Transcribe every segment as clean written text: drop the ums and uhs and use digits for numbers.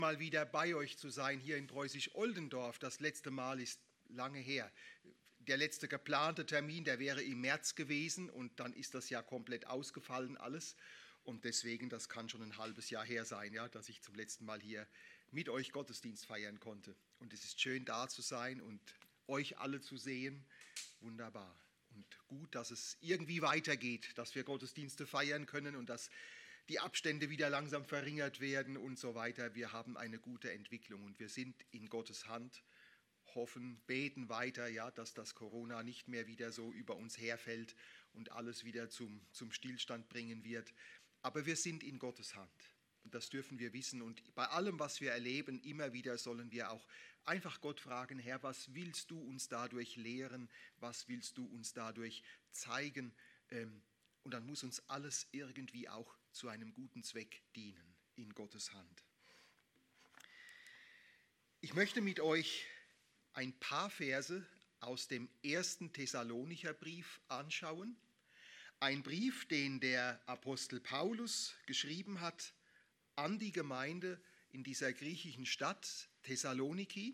Mal wieder bei euch zu sein hier in Preußisch-Oldendorf. Das letzte Mal ist lange her. Der letzte geplante Termin, der wäre im März gewesen und dann ist das ja komplett ausgefallen alles. Und deswegen, das kann schon ein halbes Jahr her sein, ja, dass ich zum letzten Mal hier mit euch Gottesdienst feiern konnte. Und es ist schön, da zu sein und euch alle zu sehen. Wunderbar. Und gut, dass es irgendwie weitergeht, dass wir Gottesdienste feiern können und dass die Abstände wieder langsam verringert werden und so weiter. Wir haben eine gute Entwicklung und wir sind in Gottes Hand, hoffen, beten weiter, ja, dass das Corona nicht mehr wieder so über uns herfällt und alles wieder zum Stillstand bringen wird. Aber wir sind in Gottes Hand und das dürfen wir wissen. Und bei allem, was wir erleben, immer wieder sollen wir auch einfach Gott fragen: Herr, was willst du uns dadurch lehren? Was willst du uns dadurch zeigen? Und dann muss uns alles irgendwie auch zu einem guten Zweck dienen, in Gottes Hand. Ich möchte mit euch ein paar Verse aus dem 1. Thessalonicher Brief anschauen. Ein Brief, den der Apostel Paulus geschrieben hat an die Gemeinde in dieser griechischen Stadt Thessaloniki.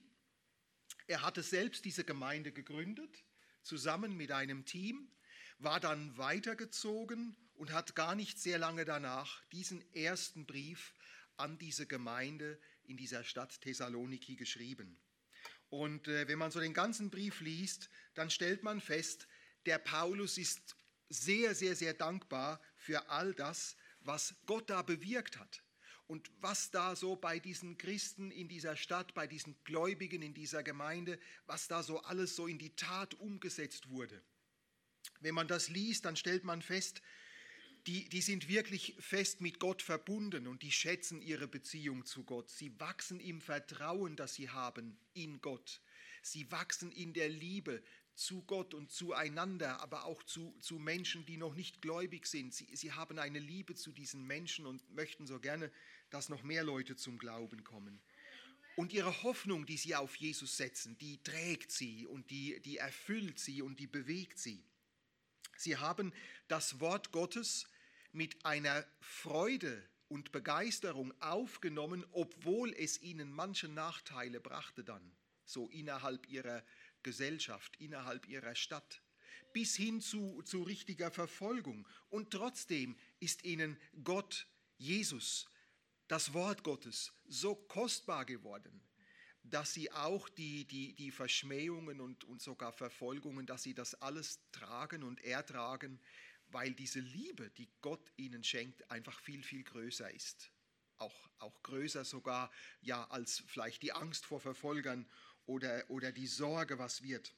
Er hatte selbst diese Gemeinde gegründet, zusammen mit einem Team, war dann weitergezogen und hat gar nicht sehr lange danach diesen ersten Brief an diese Gemeinde in dieser Stadt Thessaloniki geschrieben. Und wenn man so den ganzen Brief liest, dann stellt man fest, der Paulus ist sehr, sehr, sehr dankbar für all das, was Gott da bewirkt hat. Und was da so bei diesen Christen in dieser Stadt, bei diesen Gläubigen in dieser Gemeinde, was da so alles so in die Tat umgesetzt wurde. Wenn man das liest, dann stellt man fest, die sind wirklich fest mit Gott verbunden und die schätzen ihre Beziehung zu Gott. Sie wachsen im Vertrauen, das sie haben in Gott. Sie wachsen in der Liebe zu Gott und zueinander, aber auch zu Menschen, die noch nicht gläubig sind. Sie haben eine Liebe zu diesen Menschen und möchten so gerne, dass noch mehr Leute zum Glauben kommen. Und ihre Hoffnung, die sie auf Jesus setzen, die trägt sie und die erfüllt sie und die bewegt sie. Sie haben das Wort Gottes mit einer Freude und Begeisterung aufgenommen, obwohl es ihnen manche Nachteile brachte dann, so innerhalb ihrer Gesellschaft, innerhalb ihrer Stadt, bis hin zu richtiger Verfolgung. Und trotzdem ist ihnen Gott, Jesus, das Wort Gottes so kostbar geworden, dass sie auch die Verschmähungen und sogar Verfolgungen, dass sie das alles tragen und ertragen, weil diese Liebe, die Gott ihnen schenkt, einfach viel, viel größer ist. Auch größer sogar ja, als vielleicht die Angst vor Verfolgern oder die Sorge, was wird.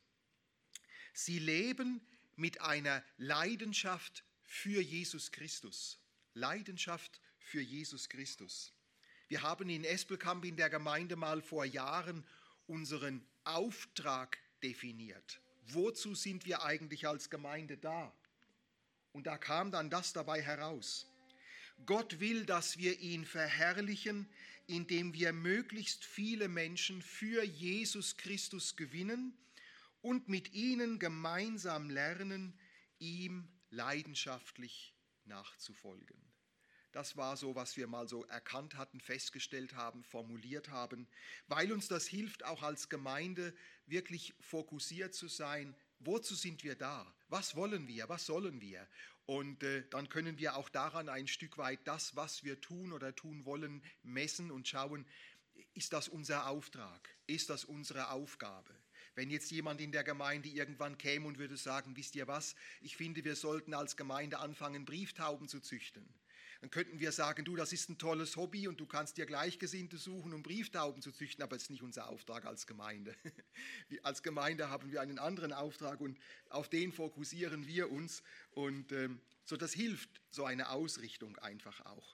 Sie leben mit einer Leidenschaft für Jesus Christus. Leidenschaft für Jesus Christus. Wir haben in Espelkamp in der Gemeinde mal vor Jahren unseren Auftrag definiert. Wozu sind wir eigentlich als Gemeinde da? Und da kam dann das dabei heraus. Gott will, dass wir ihn verherrlichen, indem wir möglichst viele Menschen für Jesus Christus gewinnen und mit ihnen gemeinsam lernen, ihm leidenschaftlich nachzufolgen. Das war so, was wir mal so erkannt hatten, festgestellt haben, formuliert haben, weil uns das hilft, auch als Gemeinde wirklich fokussiert zu sein. Wozu sind wir da? Was wollen wir? Was sollen wir? Und dann können wir auch daran ein Stück weit das, was wir tun oder tun wollen, messen und schauen, ist das unser Auftrag? Ist das unsere Aufgabe? Wenn jetzt jemand in der Gemeinde irgendwann käme und würde sagen, wisst ihr was, ich finde, wir sollten als Gemeinde anfangen, Brieftauben zu züchten. Dann könnten wir sagen, du, das ist ein tolles Hobby und du kannst dir Gleichgesinnte suchen, um Brieftauben zu züchten, aber das ist nicht unser Auftrag als Gemeinde. Als Gemeinde haben wir einen anderen Auftrag und auf den fokussieren wir uns. Und so das hilft, so eine Ausrichtung einfach auch.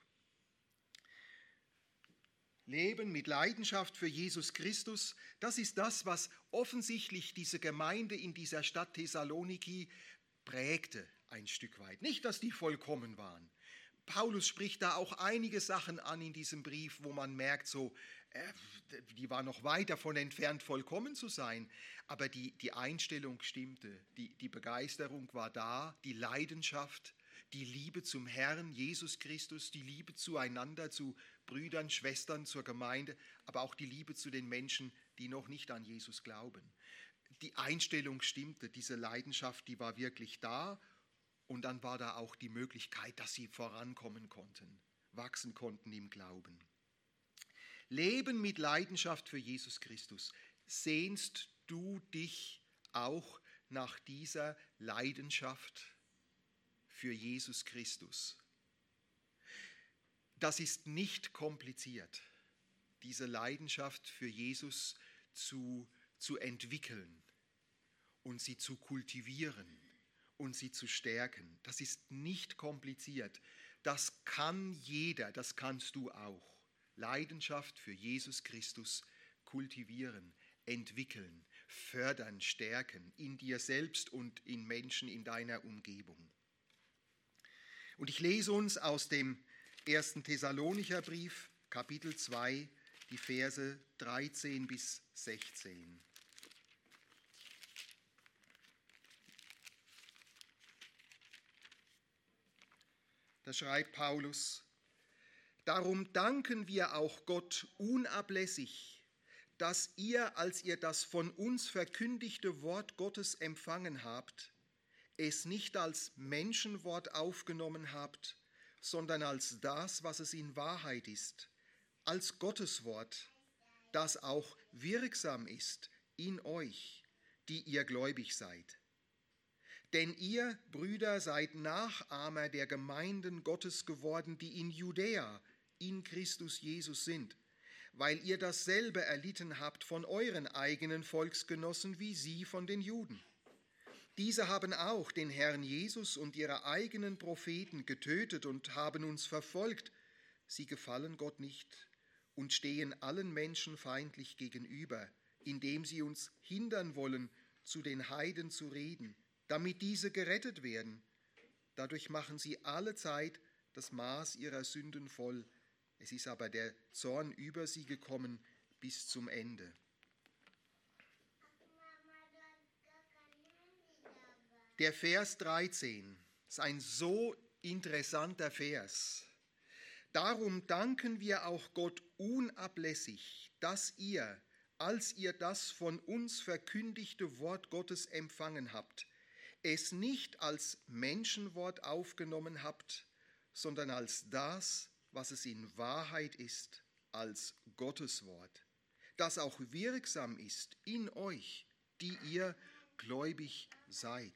Leben mit Leidenschaft für Jesus Christus, das ist das, was offensichtlich diese Gemeinde in dieser Stadt Thessaloniki prägte ein Stück weit. Nicht, dass die vollkommen waren. Paulus spricht da auch einige Sachen an in diesem Brief, wo man merkt, die war noch weit davon entfernt, vollkommen zu sein. Aber die Einstellung stimmte, die Begeisterung war da, die Leidenschaft, die Liebe zum Herrn Jesus Christus, die Liebe zueinander, zu Brüdern, Schwestern, zur Gemeinde, aber auch die Liebe zu den Menschen, die noch nicht an Jesus glauben. Die Einstellung stimmte, diese Leidenschaft, die war wirklich da, und dann war da auch die Möglichkeit, dass sie vorankommen konnten, wachsen konnten im Glauben. Leben mit Leidenschaft für Jesus Christus. Sehnst du dich auch nach dieser Leidenschaft für Jesus Christus? Das ist nicht kompliziert, diese Leidenschaft für Jesus zu entwickeln und sie zu kultivieren und sie zu stärken. Das ist nicht kompliziert. Das kann jeder, das kannst du auch. Leidenschaft für Jesus Christus kultivieren, entwickeln, fördern, stärken, in dir selbst und in Menschen in deiner Umgebung. Und ich lese uns aus dem 1. Thessalonicher Brief, Kapitel 2, die Verse 13 bis 16. Da schreibt Paulus: Darum danken wir auch Gott unablässig, dass ihr, als ihr das von uns verkündigte Wort Gottes empfangen habt, es nicht als Menschenwort aufgenommen habt, sondern als das, was es in Wahrheit ist, als Gottes Wort, das auch wirksam ist in euch, die ihr gläubig seid. Denn ihr, Brüder, seid Nachahmer der Gemeinden Gottes geworden, die in Judäa in Christus Jesus sind, weil ihr dasselbe erlitten habt von euren eigenen Volksgenossen wie sie von den Juden. Diese haben auch den Herrn Jesus und ihre eigenen Propheten getötet und haben uns verfolgt. Sie gefallen Gott nicht und stehen allen Menschen feindlich gegenüber, indem sie uns hindern wollen, zu den Heiden zu reden, damit diese gerettet werden. Dadurch machen sie allezeit das Maß ihrer Sünden voll. Es ist aber der Zorn über sie gekommen bis zum Ende. Der Vers 13 ist ein so interessanter Vers. Darum danken wir auch Gott unablässig, dass ihr, als ihr das von uns verkündigte Wort Gottes empfangen habt, es nicht als Menschenwort aufgenommen habt, sondern als das, was es in Wahrheit ist, als Gottes Wort, das auch wirksam ist in euch, die ihr gläubig seid.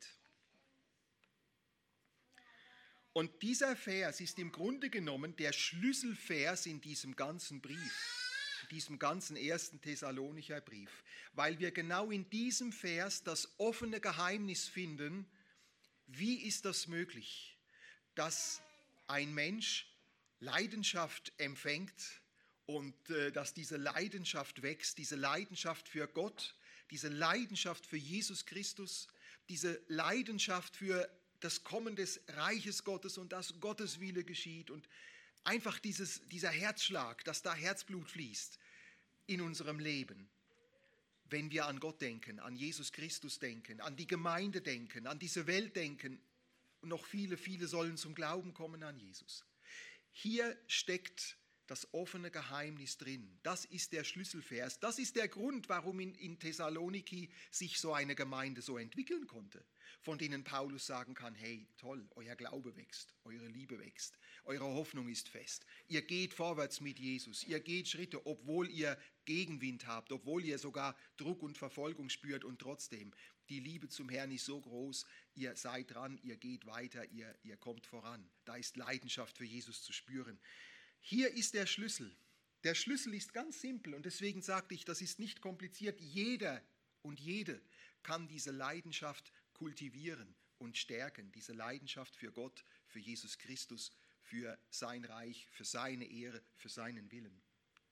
Und dieser Vers ist im Grunde genommen der Schlüsselvers in diesem ganzen Brief, in diesem ganzen 1. Thessalonicher Brief, weil wir genau in diesem Vers das offene Geheimnis finden, wie ist das möglich, dass ein Mensch Leidenschaft empfängt und dass diese Leidenschaft wächst, diese Leidenschaft für Gott, diese Leidenschaft für Jesus Christus, diese Leidenschaft für das Kommen des Reiches Gottes und dass Gottes Wille geschieht und einfach dieser Herzschlag, dass da Herzblut fließt in unserem Leben, wenn wir an Gott denken, an Jesus Christus denken, an die Gemeinde denken, an diese Welt denken. Und noch viele, viele sollen zum Glauben kommen an Jesus. Hier steckt das offene Geheimnis drin. Das ist der Schlüsselvers. Das ist der Grund, warum in Thessaloniki sich so eine Gemeinde so entwickeln konnte, von denen Paulus sagen kann, hey, toll, euer Glaube wächst, eure Liebe wächst, eure Hoffnung ist fest. Ihr geht vorwärts mit Jesus, ihr geht Schritte, obwohl ihr Gegenwind habt, obwohl ihr sogar Druck und Verfolgung spürt und trotzdem, die Liebe zum Herrn ist so groß, ihr seid dran, ihr geht weiter, ihr kommt voran. Da ist Leidenschaft für Jesus zu spüren. Hier ist der Schlüssel. Der Schlüssel ist ganz simpel und deswegen sagte ich, das ist nicht kompliziert. Jeder und jede kann diese Leidenschaft kultivieren und stärken, diese Leidenschaft für Gott, für Jesus Christus, für sein Reich, für seine Ehre, für seinen Willen.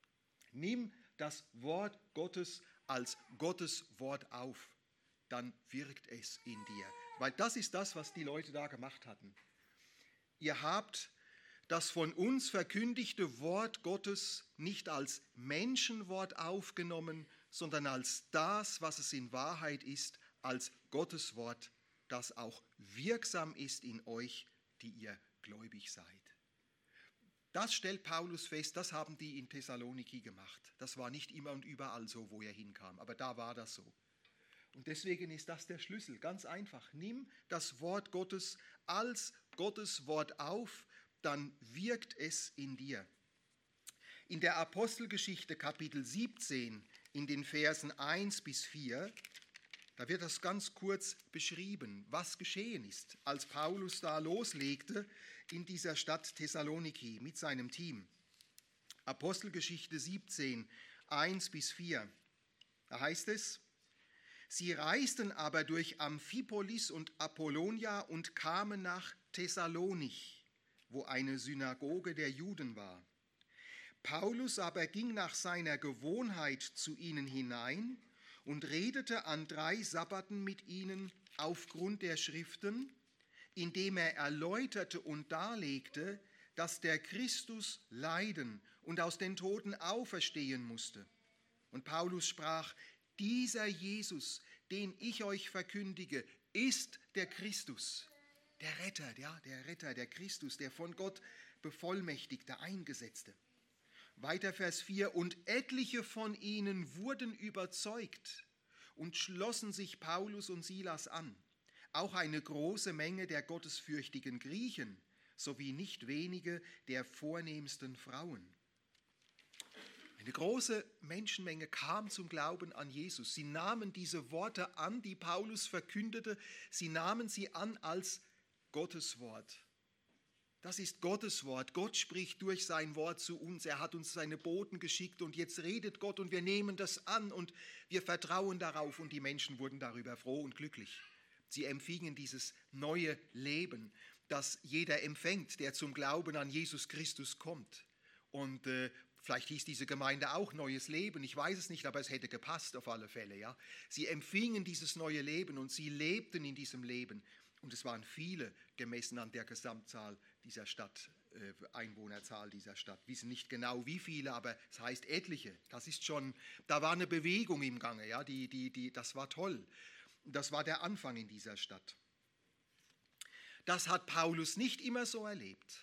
Nimm das Wort Gottes als Gottes Wort auf, dann wirkt es in dir. Weil das ist das, was die Leute da gemacht hatten. Ihr habt das von uns verkündigte Wort Gottes nicht als Menschenwort aufgenommen, sondern als das, was es in Wahrheit ist, als Gottes Wort, das auch wirksam ist in euch, die ihr gläubig seid. Das stellt Paulus fest, das haben die in Thessaloniki gemacht. Das war nicht immer und überall so, wo er hinkam, aber da war das so. Und deswegen ist das der Schlüssel, ganz einfach. Nimm das Wort Gottes als Gottes Wort auf, dann wirkt es in dir. In der Apostelgeschichte Kapitel 17, in den Versen 1 bis 4, da wird das ganz kurz beschrieben, was geschehen ist, als Paulus da loslegte in dieser Stadt Thessaloniki mit seinem Team. Apostelgeschichte 17, 1 bis 4, da heißt es: Sie reisten aber durch Amphipolis und Apollonia und kamen nach Thessalonich, wo eine Synagoge der Juden war. Paulus aber ging nach seiner Gewohnheit zu ihnen hinein und redete an 3 Sabbaten mit ihnen aufgrund der Schriften, indem er erläuterte und darlegte, dass der Christus leiden und aus den Toten auferstehen musste. Und Paulus sprach: Dieser Jesus, den ich euch verkündige, ist der Christus, der Retter, der Christus, der von Gott bevollmächtigte, eingesetzte. Weiter Vers 4: Und etliche von ihnen wurden überzeugt und schlossen sich Paulus und Silas an. Auch eine große Menge der gottesfürchtigen Griechen sowie nicht wenige der vornehmsten Frauen. Eine große Menschenmenge kam zum Glauben an Jesus. Sie nahmen diese Worte an, die Paulus verkündete. Sie nahmen sie an als Gottes Wort. Das ist Gottes Wort. Gott spricht durch sein Wort zu uns. Er hat uns seine Boten geschickt und jetzt redet Gott und wir nehmen das an und wir vertrauen darauf und die Menschen wurden darüber froh und glücklich. Sie empfingen dieses neue Leben, das jeder empfängt, der zum Glauben an Jesus Christus kommt. Und vielleicht hieß diese Gemeinde auch neues Leben, ich weiß es nicht, aber es hätte gepasst auf alle Fälle. Ja? Sie empfingen dieses neue Leben und sie lebten in diesem Leben. Und es waren viele, gemessen an der Gesamtzahl dieser Stadt, Einwohnerzahl dieser Stadt. Wir wissen nicht genau wie viele, aber es heißt etliche. Das ist schon, da war eine Bewegung im Gange, ja? Das war toll. Das war der Anfang in dieser Stadt. Das hat Paulus nicht immer so erlebt.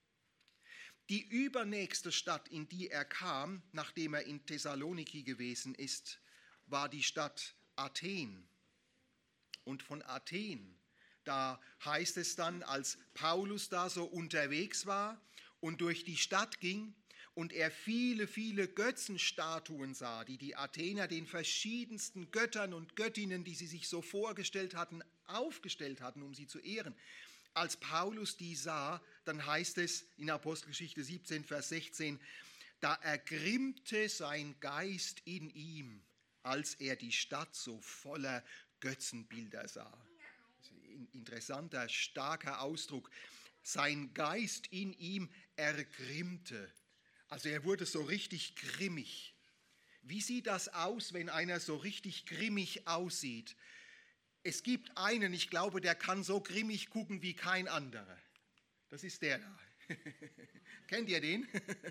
Die übernächste Stadt, in die er kam, nachdem er in Thessaloniki gewesen ist, war die Stadt Athen. Und von Athen, da heißt es dann, als Paulus da so unterwegs war und durch die Stadt ging und er viele, viele Götzenstatuen sah, die die Athener den verschiedensten Göttern und Göttinnen, die sie sich so vorgestellt hatten, aufgestellt hatten, um sie zu ehren. Als Paulus die sah, dann heißt es in Apostelgeschichte 17, Vers 16, da ergrimmte sein Geist in ihm, als er die Stadt so voller Götzenbilder sah. Interessanter, starker Ausdruck. Sein Geist in ihm ergrimmte. Also er wurde so richtig grimmig. Wie sieht das aus, wenn einer so richtig grimmig aussieht? Es gibt einen, ich glaube, der kann so grimmig gucken wie kein anderer. Das ist der da. Kennt ihr den?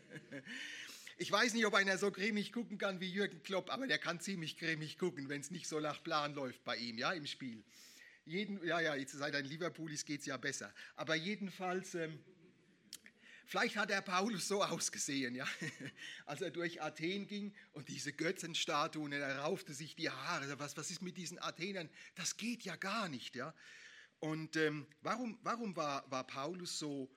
Ich weiß nicht, ob einer so grimmig gucken kann wie Jürgen Klopp, aber der kann ziemlich grimmig gucken, wenn es nicht so nach Plan läuft bei ihm, ja, im Spiel. Jetzt seit ein Liverpoolis geht es ja besser. Aber jedenfalls, vielleicht hat der Paulus so ausgesehen, ja, als er durch Athen ging und diese Götzenstatuen, er raufte sich die Haare. Was ist mit diesen Athenern? Das geht ja gar nicht, ja. Und warum war Paulus so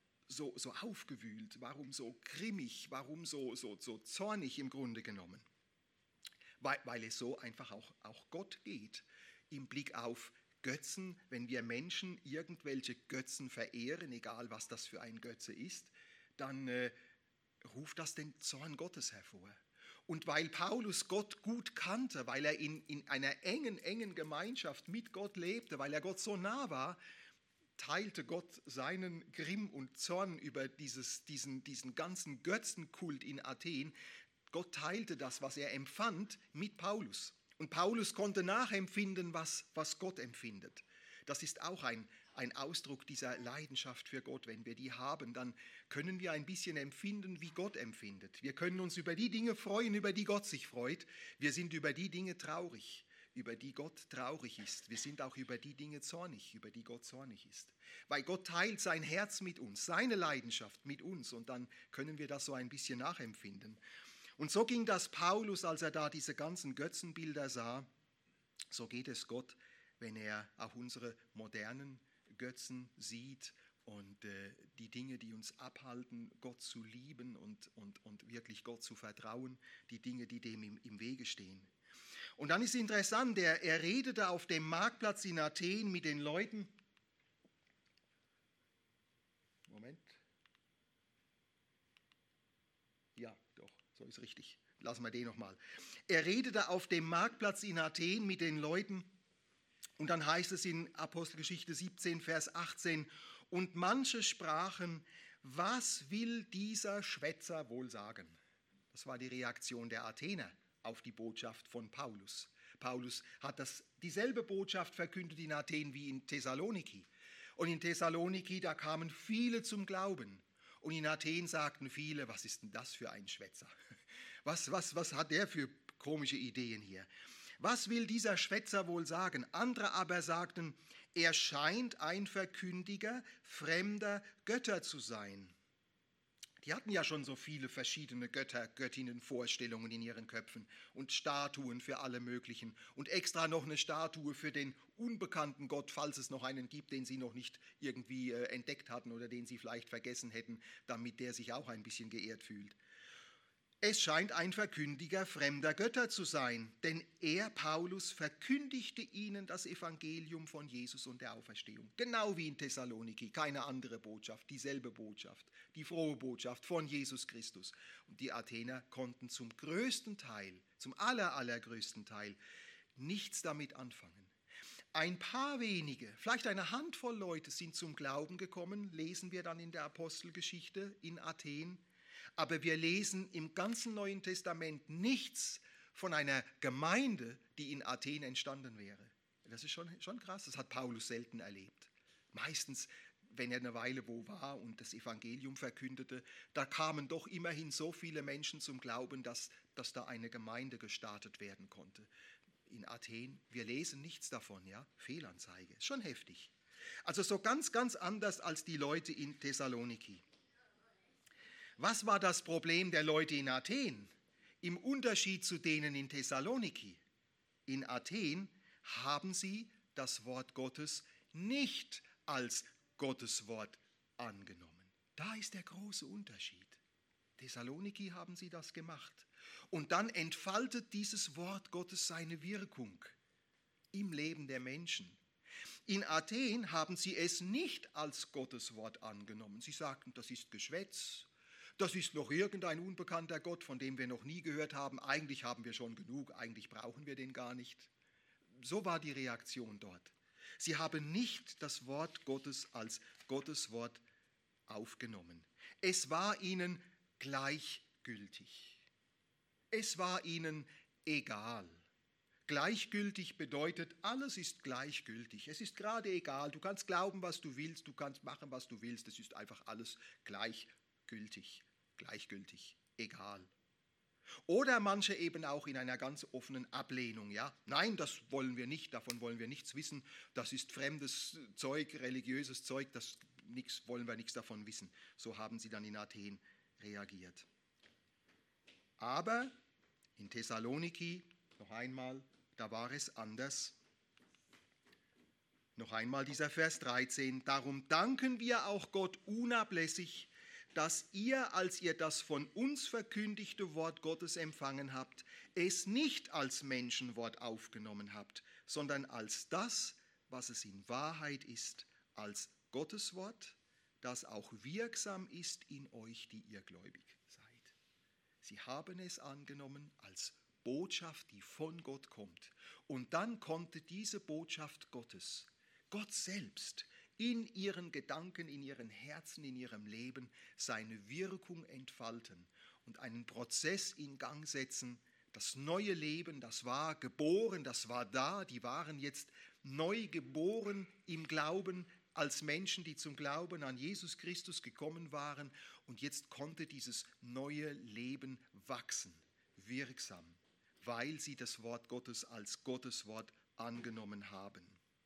aufgewühlt? Warum so grimmig? Warum so zornig im Grunde genommen? Weil es so einfach auch Gott geht im Blick auf Götzen, wenn wir Menschen irgendwelche Götzen verehren, egal was das für ein Götze ist, dann ruft das den Zorn Gottes hervor. Und weil Paulus Gott gut kannte, weil er in einer engen Gemeinschaft mit Gott lebte, weil er Gott so nah war, teilte Gott seinen Grimm und Zorn über diesen ganzen Götzenkult in Athen. Gott teilte das, was er empfand, mit Paulus. Und Paulus konnte nachempfinden, was Gott empfindet. Das ist auch ein Ausdruck dieser Leidenschaft für Gott. Wenn wir die haben, dann können wir ein bisschen empfinden, wie Gott empfindet. Wir können uns über die Dinge freuen, über die Gott sich freut. Wir sind über die Dinge traurig, über die Gott traurig ist. Wir sind auch über die Dinge zornig, über die Gott zornig ist. Weil Gott teilt sein Herz mit uns, seine Leidenschaft mit uns und dann können wir das so ein bisschen nachempfinden. Und so ging das Paulus, als er da diese ganzen Götzenbilder sah. So geht es Gott, wenn er auch unsere modernen Götzen sieht und die Dinge, die uns abhalten, Gott zu lieben und wirklich Gott zu vertrauen, die Dinge, die dem im Wege stehen. Und dann ist interessant, er redete auf dem Marktplatz in Athen mit den Leuten. Moment. Ja, doch, so ist richtig. Lassen wir den nochmal. Er redete auf dem Marktplatz in Athen mit den Leuten. Und dann heißt es in Apostelgeschichte 17, Vers 18, und manche sprachen, was will dieser Schwätzer wohl sagen? Das war die Reaktion der Athener auf die Botschaft von Paulus. Paulus hat dieselbe Botschaft verkündet in Athen wie in Thessaloniki. Und in Thessaloniki, da kamen viele zum Glauben. Und in Athen sagten viele, was ist denn das für ein Schwätzer? Was hat der für komische Ideen hier? Was will dieser Schwätzer wohl sagen? Andere aber sagten, er scheint ein Verkündiger fremder Götter zu sein. Die hatten ja schon so viele verschiedene Götter, Göttinnen-Vorstellungen in ihren Köpfen und Statuen für alle möglichen und extra noch eine Statue für den unbekannten Gott, falls es noch einen gibt, den sie noch nicht irgendwie entdeckt hatten oder den sie vielleicht vergessen hätten, damit der sich auch ein bisschen geehrt fühlt. Es scheint ein Verkündiger fremder Götter zu sein, denn er, Paulus, verkündigte ihnen das Evangelium von Jesus und der Auferstehung. Genau wie in Thessaloniki, keine andere Botschaft, dieselbe Botschaft, die frohe Botschaft von Jesus Christus. Und die Athener konnten zum größten Teil, zum allergrößten Teil, nichts damit anfangen. Ein paar wenige, vielleicht eine Handvoll Leute sind zum Glauben gekommen, lesen wir dann in der Apostelgeschichte in Athen. Aber wir lesen im ganzen Neuen Testament nichts von einer Gemeinde, die in Athen entstanden wäre. Das ist schon krass, das hat Paulus selten erlebt. Meistens, wenn er eine Weile wo war und das Evangelium verkündete, da kamen doch immerhin so viele Menschen zum Glauben, dass da eine Gemeinde gestartet werden konnte. In Athen, wir lesen nichts davon, ja, Fehlanzeige, schon heftig. Also so ganz anders als die Leute in Thessaloniki. Was war das Problem der Leute in Athen? Im Unterschied zu denen in Thessaloniki. In Athen haben sie das Wort Gottes nicht als Gottes Wort angenommen. Da ist der große Unterschied. Thessaloniki haben sie das gemacht. Und dann entfaltet dieses Wort Gottes seine Wirkung im Leben der Menschen. In Athen haben sie es nicht als Gottes Wort angenommen. Sie sagten, das ist Geschwätz. Das ist noch irgendein unbekannter Gott, von dem wir noch nie gehört haben. Eigentlich haben wir schon genug, eigentlich brauchen wir den gar nicht. So war die Reaktion dort. Sie haben nicht das Wort Gottes als Gottes Wort aufgenommen. Es war ihnen gleichgültig. Es war ihnen egal. Gleichgültig bedeutet, alles ist gleichgültig. Es ist gerade egal. Du kannst glauben, was du willst, du kannst machen, was du willst. Es ist einfach alles gleichgültig, egal. Oder manche eben auch in einer ganz offenen Ablehnung. Ja? Nein, das wollen wir nicht, davon wollen wir nichts wissen. Das ist fremdes Zeug, religiöses Zeug, wollen wir nichts davon wissen. So haben sie dann in Athen reagiert. Aber in Thessaloniki, noch einmal, da war es anders. Noch einmal dieser Vers 13. Darum danken wir auch Gott unablässig, dass ihr, als ihr das von uns verkündigte Wort Gottes empfangen habt, es nicht als Menschenwort aufgenommen habt, sondern als das, was es in Wahrheit ist, als Gottes Wort, das auch wirksam ist in euch, die ihr gläubig seid. Sie haben es angenommen als Botschaft, die von Gott kommt. Und dann konnte diese Botschaft Gottes, Gott selbst, in ihren Gedanken, in ihren Herzen, in ihrem Leben seine Wirkung entfalten und einen Prozess in Gang setzen. Das neue Leben, das war geboren, das war da, die waren jetzt neu geboren im Glauben als Menschen, die zum Glauben an Jesus Christus gekommen waren und jetzt konnte dieses neue Leben wachsen, wirksam. weil sie das Wort Gottes als Gottes Wort angenommen haben.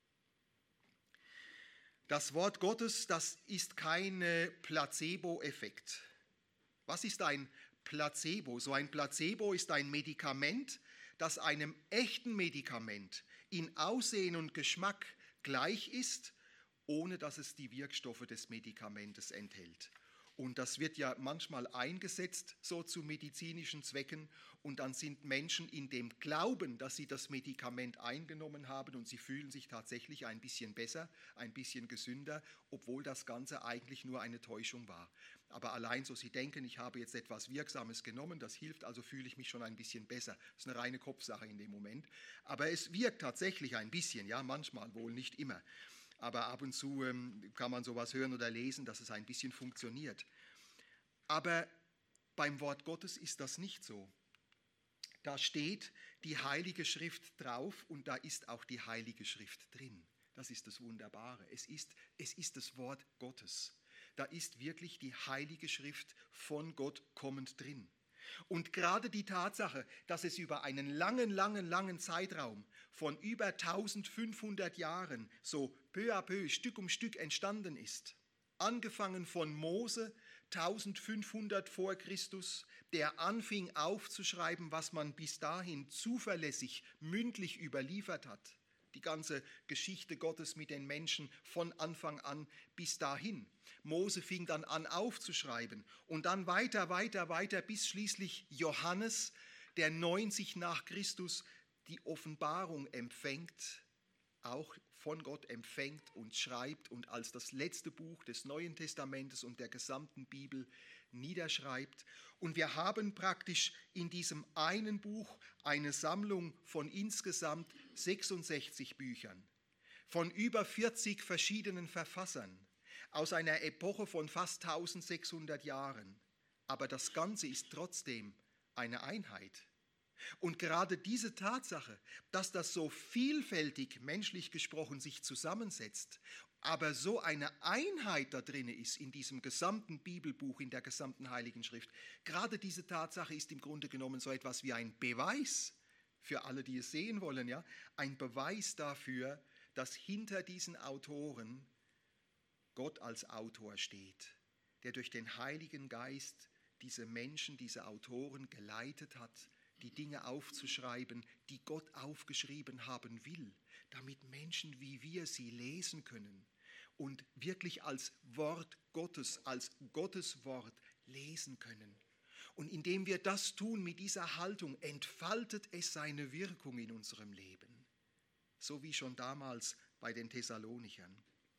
Das Wort Gottes, das ist kein Placebo-Effekt. Was ist ein Placebo? So ein Placebo ist ein Medikament, das einem echten Medikament in Aussehen und Geschmack gleich ist, ohne dass es die Wirkstoffe des Medikamentes enthält. Und das wird ja manchmal eingesetzt, so zu medizinischen Zwecken. Und dann sind Menschen in dem Glauben, dass sie das Medikament eingenommen haben und sie fühlen sich tatsächlich ein bisschen besser, ein bisschen gesünder, obwohl das Ganze eigentlich nur eine Täuschung war. Aber allein so, sie denken, ich habe jetzt etwas Wirksames genommen, das hilft, also fühle ich mich schon ein bisschen besser. Das ist eine reine Kopfsache in dem Moment. Aber es wirkt tatsächlich ein bisschen, ja, manchmal wohl, nicht immer. Aber ab und zu kann man sowas hören oder lesen, dass es ein bisschen funktioniert. Aber beim Wort Gottes ist das nicht so. Da steht die Heilige Schrift drauf und da ist auch die Heilige Schrift drin. Das ist das Wunderbare. Es ist das Wort Gottes. Da ist wirklich die Heilige Schrift von Gott kommend drin. Und gerade die Tatsache, dass es über einen langen Zeitraum von über 1500 Jahren so peu à peu, Stück um Stück entstanden ist, angefangen von Mose 1500 vor Christus, der anfing aufzuschreiben, was man bis dahin zuverlässig mündlich überliefert hat, die ganze Geschichte Gottes mit den Menschen von Anfang an bis dahin. Mose fing dann an aufzuschreiben und dann weiter, bis schließlich Johannes, der 90 nach Christus die Offenbarung empfängt, auch von Gott empfängt und schreibt und als das letzte Buch des Neuen Testamentes und der gesamten Bibel niederschreibt. Und wir haben praktisch in diesem einen Buch eine Sammlung von insgesamt 66 Büchern, von über 40 verschiedenen Verfassern, aus einer Epoche von fast 1600 Jahren. Aber das Ganze ist trotzdem eine Einheit. Und gerade diese Tatsache, dass das so vielfältig, menschlich gesprochen, sich zusammensetzt, aber so eine Einheit da drin ist in diesem gesamten Bibelbuch, in der gesamten Heiligen Schrift, gerade diese Tatsache ist im Grunde genommen so etwas wie ein Beweis für alle, die es sehen wollen, ja, ein Beweis dafür, dass hinter diesen Autoren Gott als Autor steht, der durch den Heiligen Geist diese Menschen, diese Autoren geleitet hat, die Dinge aufzuschreiben, die Gott aufgeschrieben haben will, damit Menschen wie wir sie lesen können und wirklich als Wort Gottes, als Gottes Wort lesen können. Und indem wir das tun mit dieser Haltung, entfaltet es seine Wirkung in unserem Leben, so wie schon damals bei den Thessalonichern.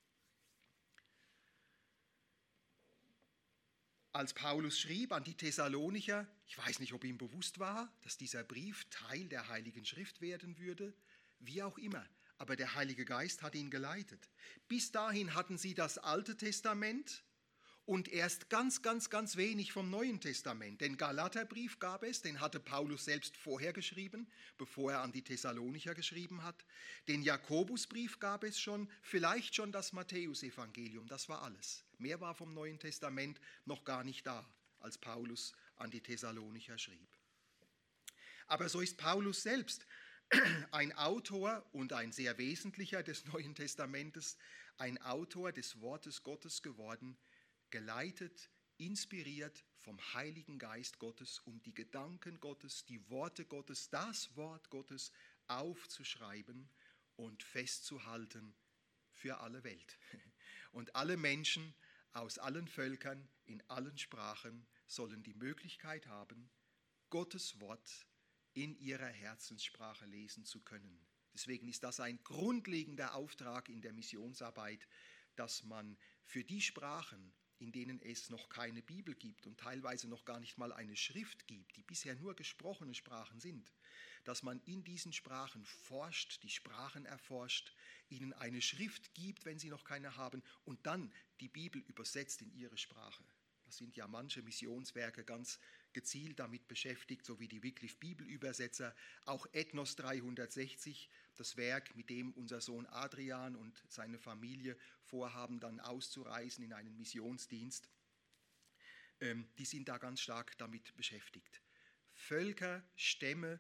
Als Paulus schrieb an die Thessalonicher, ich weiß nicht, ob ihm bewusst war, dass dieser Brief Teil der Heiligen Schrift werden würde, wie auch immer, aber der Heilige Geist hat ihn geleitet. Bis dahin hatten sie das Alte Testament und erst ganz wenig vom Neuen Testament. Den Galaterbrief gab es, den hatte Paulus selbst vorher geschrieben, bevor er an die Thessalonicher geschrieben hat. Den Jakobusbrief gab es schon, vielleicht schon das Matthäusevangelium, das war alles. Mehr war vom Neuen Testament noch gar nicht da, als Paulus an die Thessalonicher schrieb. Aber so ist Paulus selbst ein Autor und ein sehr wesentlicher des Neuen Testamentes, ein Autor des Wortes Gottes geworden, geleitet, inspiriert vom Heiligen Geist Gottes, um die Gedanken Gottes, die Worte Gottes, das Wort Gottes aufzuschreiben und festzuhalten für alle Welt. Und alle Menschen aus allen Völkern, in allen Sprachen sollen die Möglichkeit haben, Gottes Wort in ihrer Herzenssprache lesen zu können. Deswegen ist das ein grundlegender Auftrag in der Missionsarbeit, dass man für die Sprachen, in denen es noch keine Bibel gibt und teilweise noch gar nicht mal eine Schrift gibt, die bisher nur gesprochene Sprachen sind, dass man in diesen Sprachen forscht, die Sprachen erforscht, ihnen eine Schrift gibt, wenn sie noch keine haben, und dann die Bibel übersetzt in ihre Sprache. Da sind ja manche Missionswerke ganz gezielt damit beschäftigt, so wie die Wycliffe Bibelübersetzer, auch Ethnos 360, das Werk, mit dem unser Sohn Adrian und seine Familie vorhaben, dann auszureisen in einen Missionsdienst. Die sind da ganz stark damit beschäftigt. Völker, Stämme,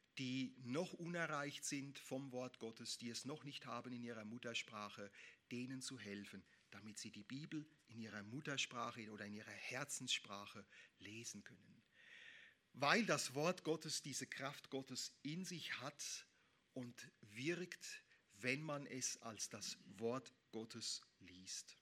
die noch unerreicht sind vom Wort Gottes, die es noch nicht haben in ihrer Muttersprache, denen zu helfen, damit sie die Bibel in ihrer Muttersprache oder in ihrer Herzenssprache lesen können. Weil das Wort Gottes diese Kraft Gottes in sich hat und wirkt, wenn man es als das Wort Gottes liest.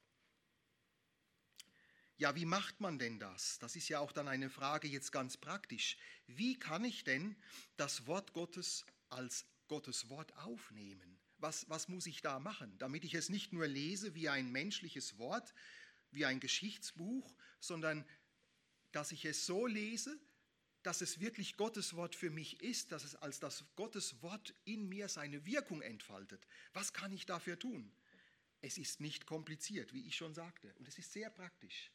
Ja, wie macht man denn das? Das ist ja auch dann eine Frage jetzt ganz praktisch. Wie kann ich denn das Wort Gottes als Gottes Wort aufnehmen? Was muss ich da machen, damit ich es nicht nur lese wie ein menschliches Wort, wie ein Geschichtsbuch, sondern dass ich es so lese, dass es wirklich Gottes Wort für mich ist, dass es als das Gottes Wort in mir seine Wirkung entfaltet. Was kann ich dafür tun? Es ist nicht kompliziert, wie ich schon sagte, und es ist sehr praktisch.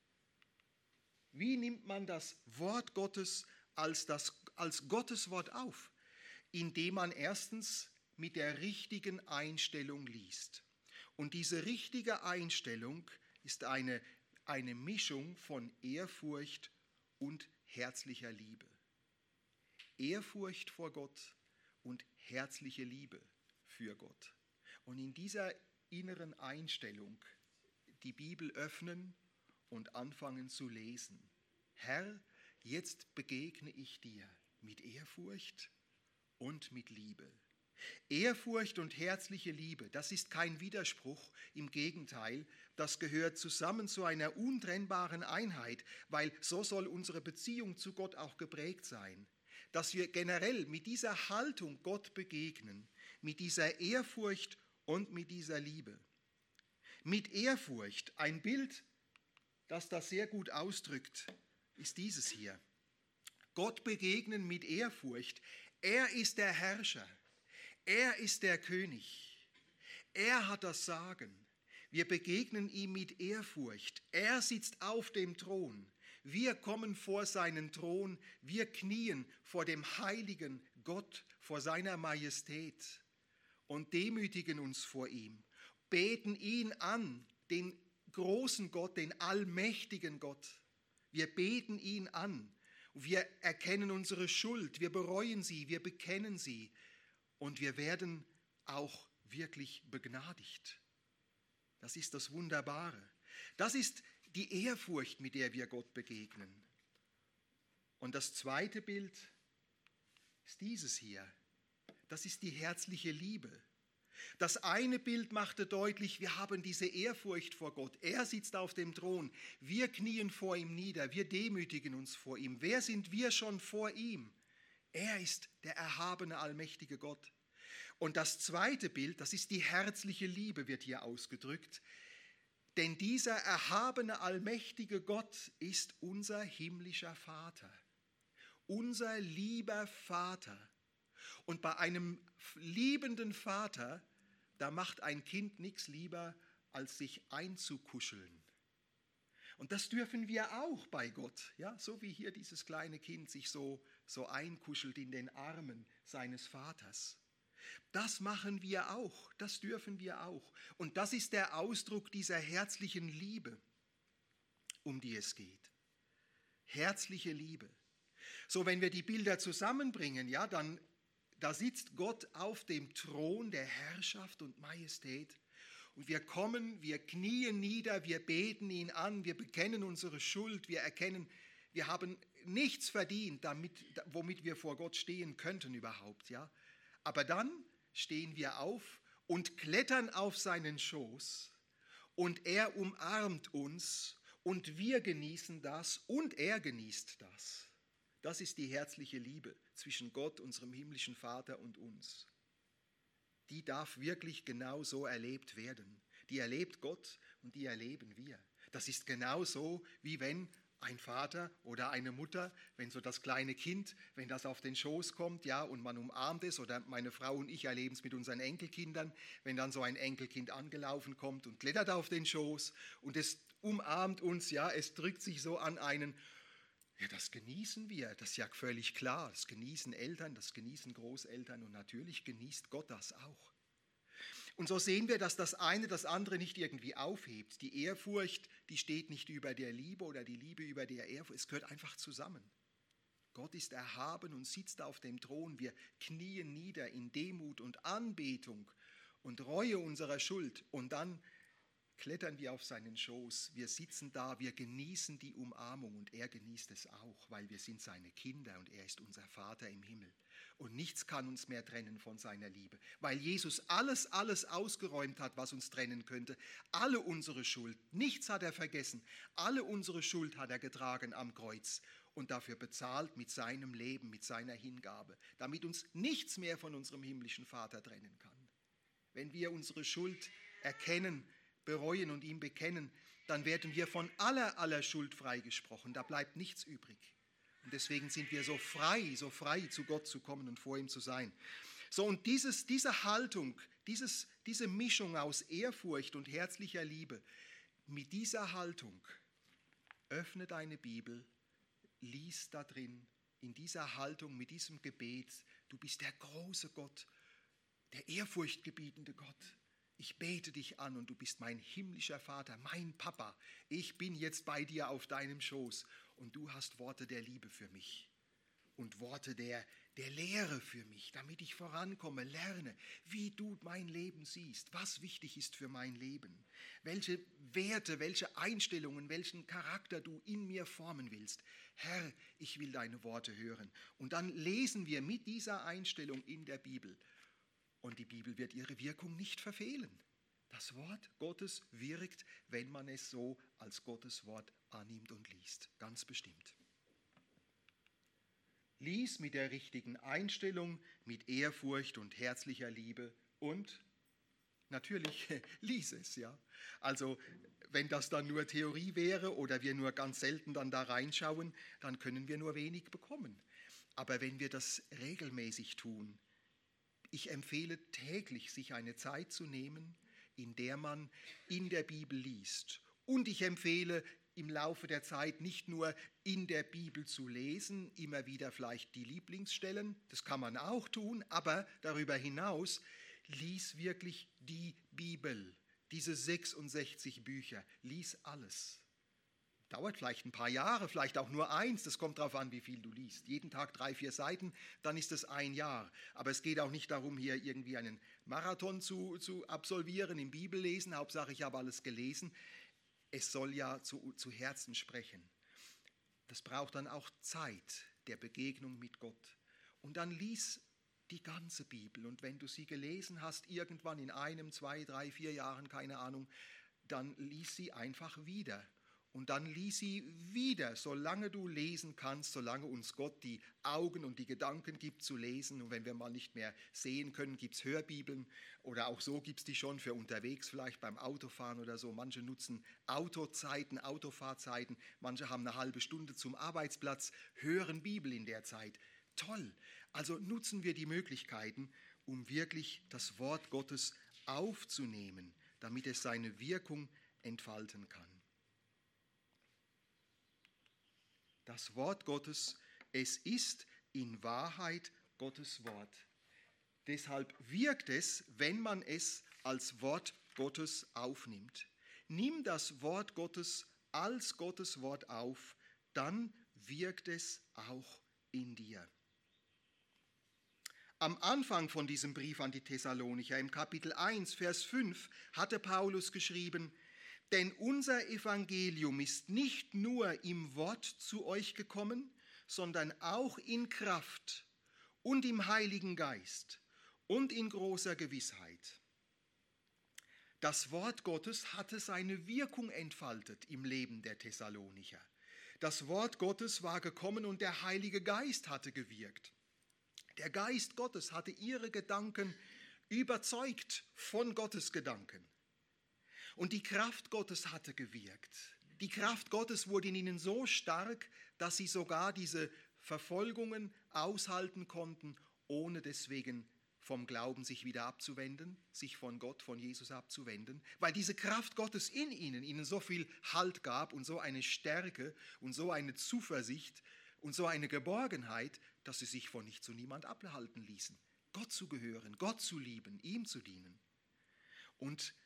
Wie nimmt man das Wort Gottes als Gottes Wort auf? Indem man erstens mit der richtigen Einstellung liest. Und diese richtige Einstellung ist eine Mischung von Ehrfurcht und herzlicher Liebe. Ehrfurcht vor Gott und herzliche Liebe für Gott. Und in dieser inneren Einstellung die Bibel öffnen und anfangen zu lesen. Herr, jetzt begegne ich dir mit Ehrfurcht und mit Liebe. Ehrfurcht und herzliche Liebe, das ist kein Widerspruch, im Gegenteil, das gehört zusammen zu einer untrennbaren Einheit, weil so soll unsere Beziehung zu Gott auch geprägt sein, dass wir generell mit dieser Haltung Gott begegnen, mit dieser Ehrfurcht und mit dieser Liebe. Mit Ehrfurcht, ein Bild, das das sehr gut ausdrückt, ist dieses hier. Gott begegnen mit Ehrfurcht. Er ist der Herrscher. Er ist der König. Er hat das Sagen. Wir begegnen ihm mit Ehrfurcht. Er sitzt auf dem Thron. Wir kommen vor seinen Thron. Wir knien vor dem heiligen Gott, vor seiner Majestät und demütigen uns vor ihm, beten ihn an, den großen Gott, den allmächtigen Gott. Wir beten ihn an. Wir erkennen unsere Schuld, wir bereuen sie, wir bekennen sie und wir werden auch wirklich begnadigt. Das ist das Wunderbare. Das ist die Ehrfurcht, mit der wir Gott begegnen. Und das zweite Bild ist dieses hier. Das ist die herzliche Liebe. Das eine Bild machte deutlich, wir haben diese Ehrfurcht vor Gott. Er sitzt auf dem Thron. Wir knien vor ihm nieder. Wir demütigen uns vor ihm. Wer sind wir schon vor ihm? Er ist der erhabene, allmächtige Gott. Und das zweite Bild, das ist die herzliche Liebe, wird hier ausgedrückt. Denn dieser erhabene, allmächtige Gott ist unser himmlischer Vater. Unser lieber Vater. Und bei einem liebenden Vater, da macht ein Kind nichts lieber, als sich einzukuscheln. Und das dürfen wir auch bei Gott, ja, so wie hier dieses kleine Kind sich so einkuschelt in den Armen seines Vaters. Das machen wir auch, das dürfen wir auch. Und das ist der Ausdruck dieser herzlichen Liebe, um die es geht. Herzliche Liebe. So, wenn wir die Bilder zusammenbringen, ja, dann da sitzt Gott auf dem Thron der Herrschaft und Majestät und wir kommen, wir knien nieder, wir beten ihn an, wir bekennen unsere Schuld, wir erkennen, wir haben nichts verdient, womit wir vor Gott stehen könnten überhaupt, ja. Aber dann stehen wir auf und klettern auf seinen Schoß und er umarmt uns und wir genießen das und er genießt das. Das ist die herzliche Liebe zwischen Gott, unserem himmlischen Vater und uns. Die darf wirklich genau so erlebt werden. Die erlebt Gott und die erleben wir. Das ist genauso, wie wenn ein Vater oder eine Mutter, wenn so das kleine Kind, wenn das auf den Schoß kommt, ja, und man umarmt es, oder meine Frau und ich erleben es mit unseren Enkelkindern, wenn dann so ein Enkelkind angelaufen kommt und klettert auf den Schoß und es umarmt uns, ja, es drückt sich so an einen. Ja, das genießen wir, das ist ja völlig klar. Das genießen Eltern, das genießen Großeltern und natürlich genießt Gott das auch. Und so sehen wir, dass das eine das andere nicht irgendwie aufhebt. Die Ehrfurcht, die steht nicht über der Liebe oder die Liebe über der Ehrfurcht. Es gehört einfach zusammen. Gott ist erhaben und sitzt auf dem Thron. Wir knien nieder in Demut und Anbetung und Reue unserer Schuld. Und dann klettern wir auf seinen Schoß. Wir sitzen da, wir genießen die Umarmung und er genießt es auch, weil wir sind seine Kinder und er ist unser Vater im Himmel. Und nichts kann uns mehr trennen von seiner Liebe, weil Jesus alles ausgeräumt hat, was uns trennen könnte. Alle unsere Schuld, nichts hat er vergessen. Alle unsere Schuld hat er getragen am Kreuz und dafür bezahlt mit seinem Leben, mit seiner Hingabe, damit uns nichts mehr von unserem himmlischen Vater trennen kann. Wenn wir unsere Schuld erkennen, bereuen und ihm bekennen, dann werden wir von aller Schuld freigesprochen. Da bleibt nichts übrig. Und deswegen sind wir so frei zu Gott zu kommen und vor ihm zu sein. So, und diese Haltung, diese Mischung aus Ehrfurcht und herzlicher Liebe, mit dieser Haltung öffne deine Bibel, lies da drin, in dieser Haltung, mit diesem Gebet, du bist der große Gott, der ehrfurchtgebietende Gott. Ich bete dich an und du bist mein himmlischer Vater, mein Papa. Ich bin jetzt bei dir auf deinem Schoß und du hast Worte der Liebe für mich und Worte der Lehre für mich, damit ich vorankomme, lerne, wie du mein Leben siehst, was wichtig ist für mein Leben, welche Werte, welche Einstellungen, welchen Charakter du in mir formen willst. Herr, ich will deine Worte hören. Und dann lesen wir mit dieser Einstellung in der Bibel. Und die Bibel wird ihre Wirkung nicht verfehlen. Das Wort Gottes wirkt, wenn man es so als Gottes Wort annimmt und liest. Ganz bestimmt. Lies mit der richtigen Einstellung, mit Ehrfurcht und herzlicher Liebe und natürlich lies es, ja. Also wenn das dann nur Theorie wäre oder wir nur ganz selten dann da reinschauen, dann können wir nur wenig bekommen. Aber wenn wir das regelmäßig tun, ich empfehle täglich, sich eine Zeit zu nehmen, in der man in der Bibel liest. Und ich empfehle im Laufe der Zeit nicht nur in der Bibel zu lesen, immer wieder vielleicht die Lieblingsstellen, das kann man auch tun, aber darüber hinaus lies wirklich die Bibel, diese 66 Bücher, lies alles. Dauert vielleicht ein paar Jahre, vielleicht auch nur eins, das kommt darauf an, wie viel du liest. Jeden Tag 3, 4 Seiten, dann ist es ein Jahr. Aber es geht auch nicht darum, hier irgendwie einen Marathon zu absolvieren im Bibellesen, Hauptsache ich habe alles gelesen. Es soll ja zu Herzen sprechen. Das braucht dann auch Zeit der Begegnung mit Gott. Und dann lies die ganze Bibel. Und wenn du sie gelesen hast, irgendwann in 1, 2, 3, 4 Jahren, keine Ahnung, dann lies sie einfach wieder. Und dann lies sie wieder, solange du lesen kannst, solange uns Gott die Augen und die Gedanken gibt zu lesen. Und wenn wir mal nicht mehr sehen können, gibt es Hörbibeln oder auch so gibt es die schon für unterwegs, vielleicht beim Autofahren oder so. Manche nutzen Autofahrzeiten, manche haben eine halbe Stunde zum Arbeitsplatz, hören Bibel in der Zeit. Toll! Also nutzen wir die Möglichkeiten, um wirklich das Wort Gottes aufzunehmen, damit es seine Wirkung entfalten kann. Das Wort Gottes, es ist in Wahrheit Gottes Wort. Deshalb wirkt es, wenn man es als Wort Gottes aufnimmt. Nimm das Wort Gottes als Gottes Wort auf, dann wirkt es auch in dir. Am Anfang von diesem Brief an die Thessalonicher, im Kapitel 1, Vers 5, hatte Paulus geschrieben: Denn unser Evangelium ist nicht nur im Wort zu euch gekommen, sondern auch in Kraft und im Heiligen Geist und in großer Gewissheit. Das Wort Gottes hatte seine Wirkung entfaltet im Leben der Thessalonicher. Das Wort Gottes war gekommen und der Heilige Geist hatte gewirkt. Der Geist Gottes hatte ihre Gedanken überzeugt von Gottes Gedanken. Und die Kraft Gottes hatte gewirkt. Die Kraft Gottes wurde in ihnen so stark, dass sie sogar diese Verfolgungen aushalten konnten, ohne deswegen vom Glauben sich wieder abzuwenden, sich von Gott, von Jesus abzuwenden, weil diese Kraft Gottes in ihnen so viel Halt gab und so eine Stärke und so eine Zuversicht und so eine Geborgenheit, dass sie sich von nichts und niemand abhalten ließen. Gott zu gehören, Gott zu lieben, ihm zu dienen. Und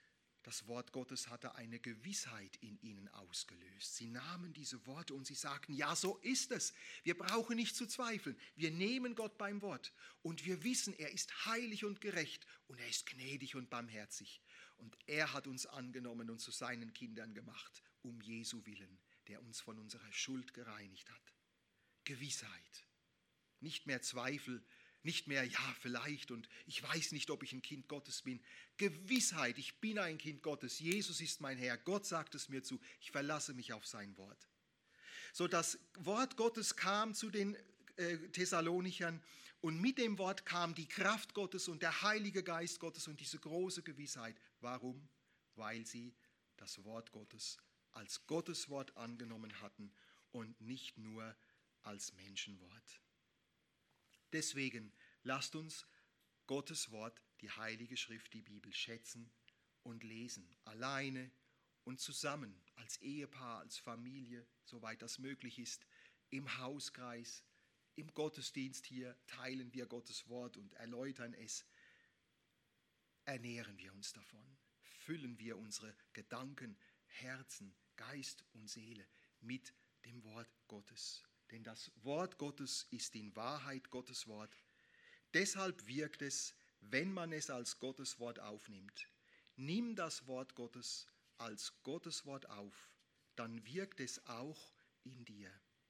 Das Wort Gottes hatte eine Gewissheit in ihnen ausgelöst. Sie nahmen diese Worte und sie sagten, ja, so ist es. Wir brauchen nicht zu zweifeln. Wir nehmen Gott beim Wort und wir wissen, er ist heilig und gerecht und er ist gnädig und barmherzig. Und er hat uns angenommen und zu seinen Kindern gemacht, um Jesu willen, der uns von unserer Schuld gereinigt hat. Gewissheit, nicht mehr Zweifel, nicht mehr, ja, vielleicht und ich weiß nicht, ob ich ein Kind Gottes bin. Gewissheit, ich bin ein Kind Gottes. Jesus ist mein Herr. Gott sagt es mir zu. Ich verlasse mich auf sein Wort. So, das Wort Gottes kam zu den Thessalonichern und mit dem Wort kam die Kraft Gottes und der Heilige Geist Gottes und diese große Gewissheit. Warum? Weil sie das Wort Gottes als Gotteswort angenommen hatten und nicht nur als Menschenwort. Deswegen lasst uns Gottes Wort, die Heilige Schrift, die Bibel schätzen und lesen, alleine und zusammen, als Ehepaar, als Familie, soweit das möglich ist, im Hauskreis, im Gottesdienst hier teilen wir Gottes Wort und erläutern es, ernähren wir uns davon, füllen wir unsere Gedanken, Herzen, Geist und Seele mit dem Wort Gottes. Denn das Wort Gottes ist in Wahrheit Gottes Wort. Deshalb wirkt es, wenn man es als Gottes Wort aufnimmt. Nimm das Wort Gottes als Gottes Wort auf, dann wirkt es auch in dir.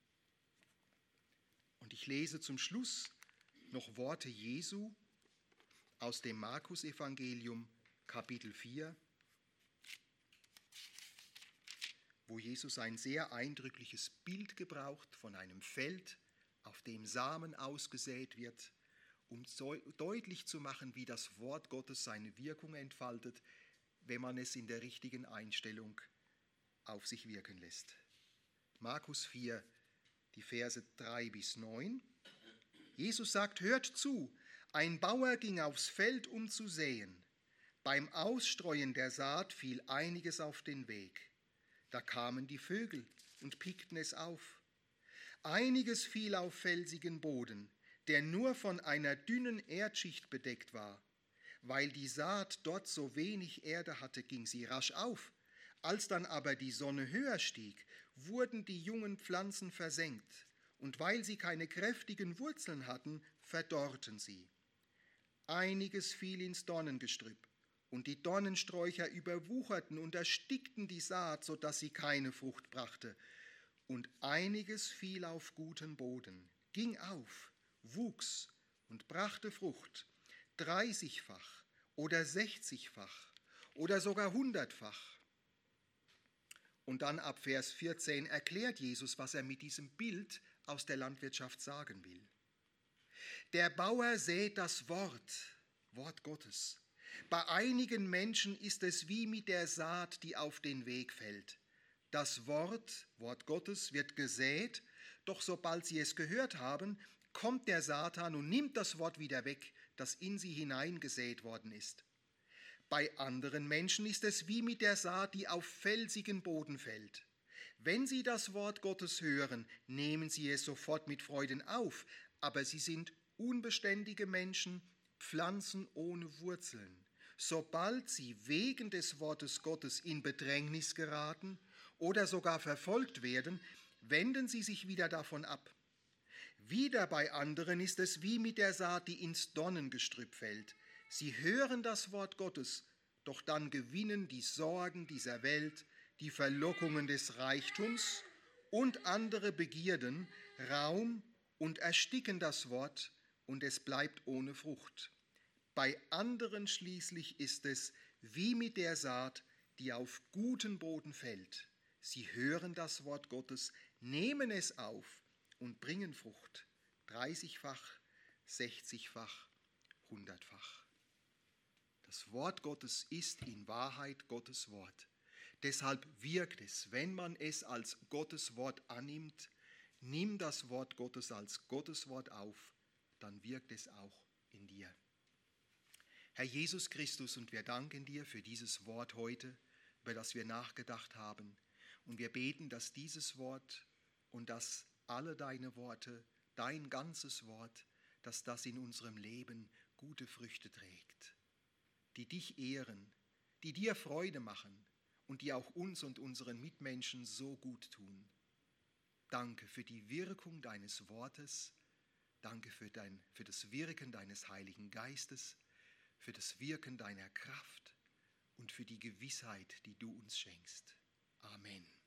Und ich lese zum Schluss noch Worte Jesu aus dem Markus-Evangelium, Kapitel 4, wo Jesus ein sehr eindrückliches Bild gebraucht von einem Feld, auf dem Samen ausgesät wird, um deutlich zu machen, wie das Wort Gottes seine Wirkung entfaltet, wenn man es in der richtigen Einstellung auf sich wirken lässt. Markus 4, die Verse 3 bis 9. Jesus sagt, hört zu, ein Bauer ging aufs Feld, um zu säen. Beim Ausstreuen der Saat fiel einiges auf den Weg. Da kamen die Vögel und pickten es auf. Einiges fiel auf felsigen Boden, der nur von einer dünnen Erdschicht bedeckt war. Weil die Saat dort so wenig Erde hatte, ging sie rasch auf. Als dann aber die Sonne höher stieg, wurden die jungen Pflanzen versenkt, und weil sie keine kräftigen Wurzeln hatten, verdorrten sie. Einiges fiel ins Dornengestrüpp, und die Dornensträucher überwucherten und erstickten die Saat, sodass sie keine Frucht brachte. Und einiges fiel auf guten Boden, ging auf, wuchs und brachte Frucht, 30-fach oder 60-fach oder sogar 100-fach. Und dann ab Vers 14 erklärt Jesus, was er mit diesem Bild aus der Landwirtschaft sagen will. Der Bauer sät das Wort Gottes. Bei einigen Menschen ist es wie mit der Saat, die auf den Weg fällt. Das Wort Gottes wird gesät, doch sobald sie es gehört haben, kommt der Satan und nimmt das Wort wieder weg, das in sie hineingesät worden ist. Bei anderen Menschen ist es wie mit der Saat, die auf felsigen Boden fällt. Wenn sie das Wort Gottes hören, nehmen sie es sofort mit Freuden auf, aber sie sind unbeständige Menschen, Pflanzen ohne Wurzeln. Sobald sie wegen des Wortes Gottes in Bedrängnis geraten oder sogar verfolgt werden, wenden sie sich wieder davon ab. Wieder bei anderen ist es wie mit der Saat, die ins Dornengestrüpp fällt. Sie hören das Wort Gottes, doch dann gewinnen die Sorgen dieser Welt, die Verlockungen des Reichtums und andere Begierden Raum und ersticken das Wort, und es bleibt ohne Frucht. Bei anderen schließlich ist es wie mit der Saat, die auf guten Boden fällt. Sie hören das Wort Gottes, nehmen es auf und bringen Frucht, 30-fach, 60-fach, 100-fach. Das Wort Gottes ist in Wahrheit Gottes Wort. Deshalb wirkt es, wenn man es als Gottes Wort annimmt, nimm das Wort Gottes als Gottes Wort auf, dann wirkt es auch in dir. Herr Jesus Christus, und wir danken dir für dieses Wort heute, über das wir nachgedacht haben. Und wir beten, dass dieses Wort und dass alle deine Worte, dein ganzes Wort, dass das in unserem Leben gute Früchte trägt, die dich ehren, die dir Freude machen und die auch uns und unseren Mitmenschen so gut tun. Danke für die Wirkung deines Wortes. Danke für das Wirken deines Heiligen Geistes, für das Wirken deiner Kraft und für die Gewissheit, die du uns schenkst. Amen.